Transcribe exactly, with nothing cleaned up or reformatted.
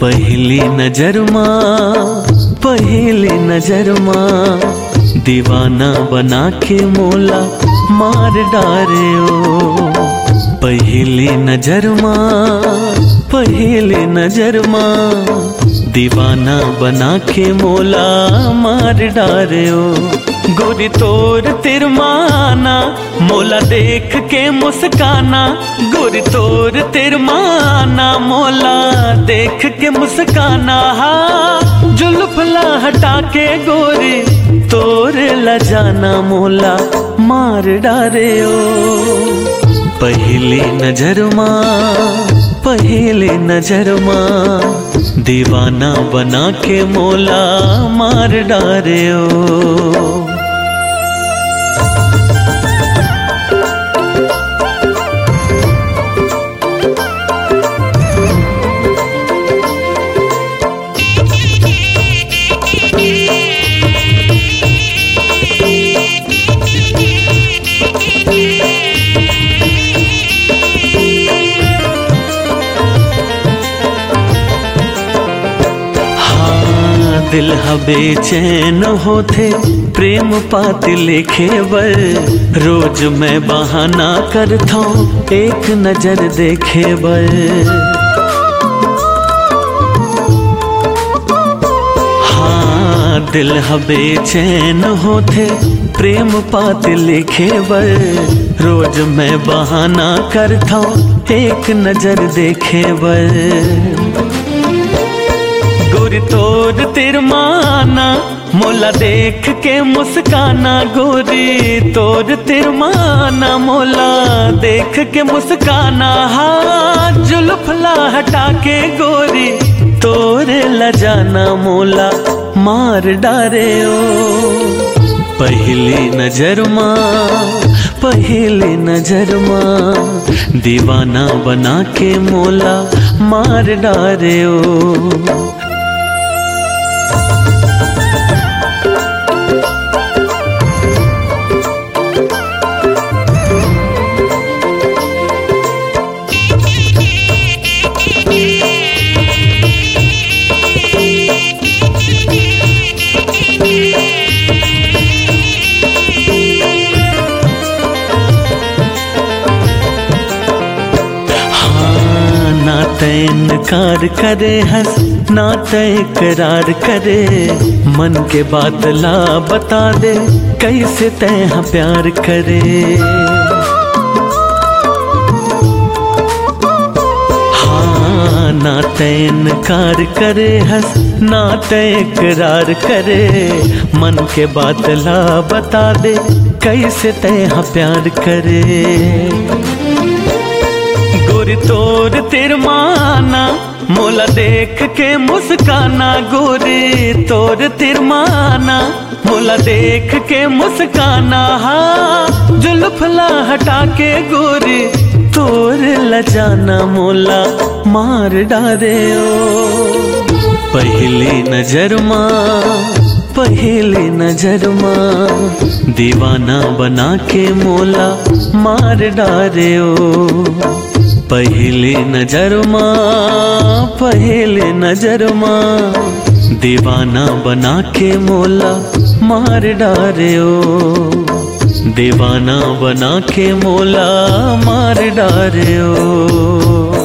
पहली नजर माँ पहली नजर माँ दीवाना बना के मोला मार डारे ओ। पहली नजर माँ पहली नजर माँ दीवाना बना के मोला मार डारे ओ। गोरी तोर तिरमाना मोला देख के मुस्काना, गोरी तोर तिरमाना मोला देख के मुस्काना। हाँ जुल्फला हटा के गोरी तोर लजाना मोला मार डारे ओ। पहली नजर माँ पहली नजर माँ दीवाना बना के मोला मार डारे ओ। दिल बेचैन होते प्रेम पाती लिखे बर, रोज मैं बहाना करता हूँ एक नजर देखे बर। हाँ दिल बेचैन होते प्रेम पाती लिखे बर, रोज मैं बहाना करता हूँ एक नजर देखे बर। गोरी तोर तिरमाना मोला देख के मुस्काना, गोरी तोर तिरमाना मोला देख के मुस्काना। हाँ जुल्फला हटा के गोरी तोर लजाना मोला मार डारे ओ। पहली नजर माँ पहली नजर माँ दीवाना बना के मोला मार डारे ओ। इनकार करे हंस ना तय करार करे, मन के बात ला बता दे कैसे तय प्यार करे। हाँ ना तय इनकार करे हंस ना तय करार करे, मन के बात ला बता दे कैसे तय प्यार करे। गोरी तोर तिरमाना मोला देख के मुस्काना, गोरी तोर तिरमाना मोला देख के मुस्काना। हाँ जुल्फला हटा के गोरी तोर लजाना मोला मार डारे ओ। पहली नजर माँ पहली नजर माँ दीवाना बना के मोला मार डारे ओ। पहली नजर माँ पहली नजर माँ दीवाना बना के मोला मार डारे ओ। दीवाना बना के मोला मार डारे ओ।